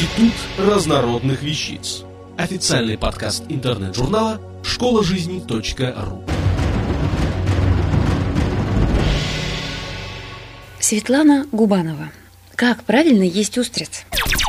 Институт разнородных вещиц. Официальный подкаст интернет-журнала школажизни.ру. Светлана Губанова. Как правильно есть устриц?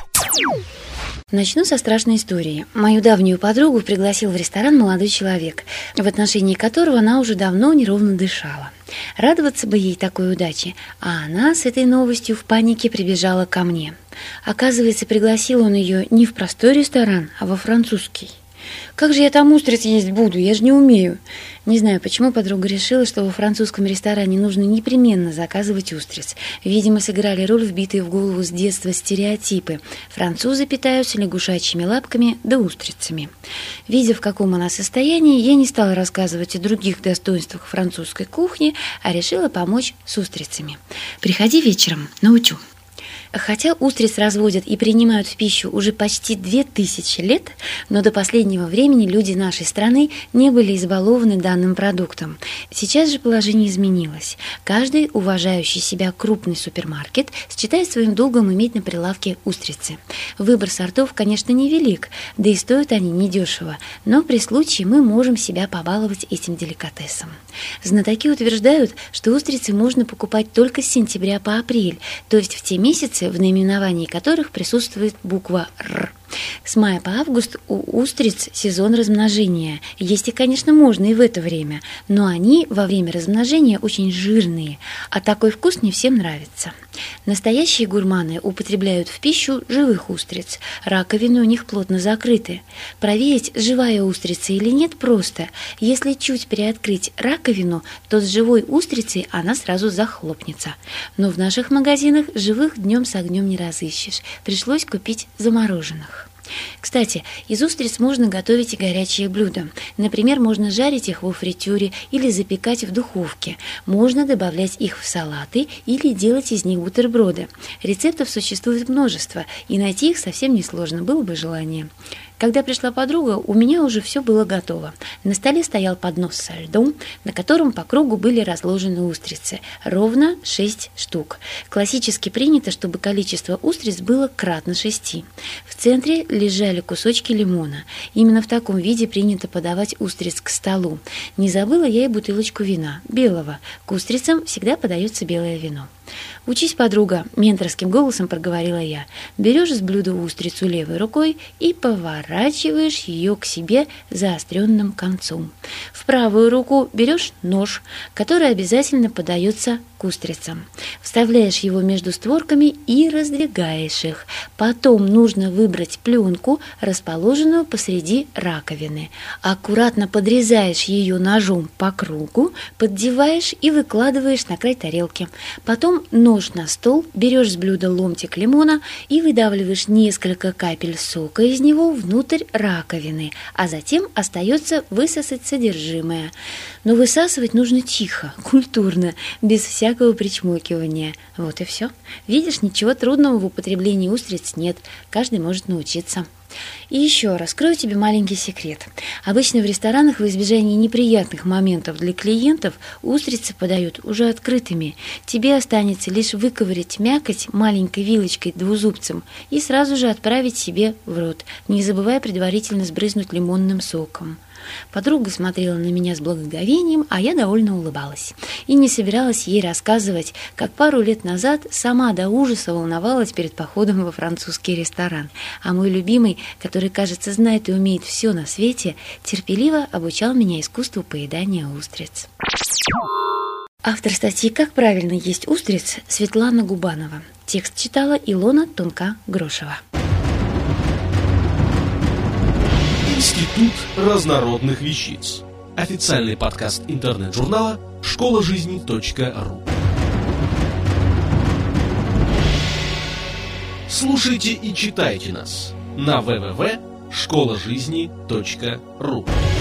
Начну со страшной истории. Мою давнюю подругу пригласил в ресторан молодой человек, в отношении которого она уже давно неровно дышала. Радоваться бы ей такой удаче, а она с этой новостью в панике прибежала ко мне. Оказывается, пригласил он ее не в простой ресторан, а во французский. Как же я там устриц есть буду? Я же не умею. Не знаю, почему подруга решила, что во французском ресторане нужно непременно заказывать устриц. Видимо, сыграли роль вбитые в голову с детства стереотипы. Французы питаются лягушачьими лапками да устрицами. Видя, в каком она состоянии, я не стала рассказывать о других достоинствах французской кухни, а решила помочь с устрицами. Приходи вечером, научу. Хотя устриц разводят и принимают в пищу уже почти 2000 лет, но до последнего времени люди нашей страны не были избалованы данным продуктом. Сейчас же положение изменилось. Каждый уважающий себя крупный супермаркет считает своим долгом иметь на прилавке устрицы. Выбор сортов, конечно, невелик, да и стоят они недешево, но при случае мы можем себя побаловать этим деликатесом. Знатоки утверждают, что устрицы можно покупать только с сентября по апрель, то есть в те месяцы, в наименовании которых присутствует буква «Р». С мая по август у устриц сезон размножения. Есть их, конечно, можно и в это время, но они во время размножения очень жирные, а такой вкус не всем нравится. Настоящие гурманы употребляют в пищу живых устриц. Раковины у них плотно закрыты. Проверить, живая устрица или нет, просто. Если чуть приоткрыть раковину, то с живой устрицей она сразу захлопнется. Но в наших магазинах живых днем с огнем не разыщешь. Пришлось купить замороженных. Кстати, из устриц можно готовить и горячие блюда. Например, можно жарить их во фритюре или запекать в духовке. Можно добавлять их в салаты или делать из них бутерброды. Рецептов существует множество, и найти их совсем несложно, было бы желание. Когда пришла подруга, у меня уже все было готово. На столе стоял поднос со льдом, на котором по кругу были разложены устрицы. Ровно 6 штук. Классически принято, чтобы количество устриц было кратно 6. В центре лежали кусочки лимона. Именно в таком виде принято подавать устриц к столу. Не забыла я и бутылочку вина, белого. К устрицам всегда подается белое вино. «Учись, подруга», — менторским голосом проговорила я. «Берешь с блюда устрицу левой рукой и поворачиваешь ее к себе заостренным концом. В правую руку берешь нож, который обязательно подается к устрицам. Вставляешь его между створками и раздвигаешь их. Потом нужно выбрать пленку, расположенную посреди раковины. Аккуратно подрезаешь ее ножом по кругу, поддеваешь и выкладываешь на край тарелки. Потом нож на стол, берешь с блюда ломтик лимона и выдавливаешь несколько капель сока из него внутрь раковины, а затем остается высосать содержимое. Но высасывать нужно тихо, культурно, без всякого причмокивания. Вот и все. Видишь, ничего трудного в употреблении устриц нет, каждый может научиться. И еще раскрою тебе маленький секрет. Обычно в ресторанах в избежании неприятных моментов для клиентов устрицы подают уже открытыми. Тебе останется лишь выковырять мякоть маленькой вилочкой двузубцем и сразу же отправить себе в рот, не забывая предварительно сбрызнуть лимонным соком. Подруга смотрела на меня с благоговением, а я довольно улыбалась. И не собиралась ей рассказывать, как пару лет назад сама до ужаса волновалась перед походом во французский ресторан. А мой любимый, который, кажется, знает и умеет все на свете, терпеливо обучал меня искусству поедания устриц. Автор статьи «Как правильно есть устриц» Светлана Губанова. Текст читала Илона Тонка-Грошева. Институт разнородных вещиц. Официальный подкаст интернет-журнала школажизни.ру. Слушайте и читайте нас на www.школажизни.ру.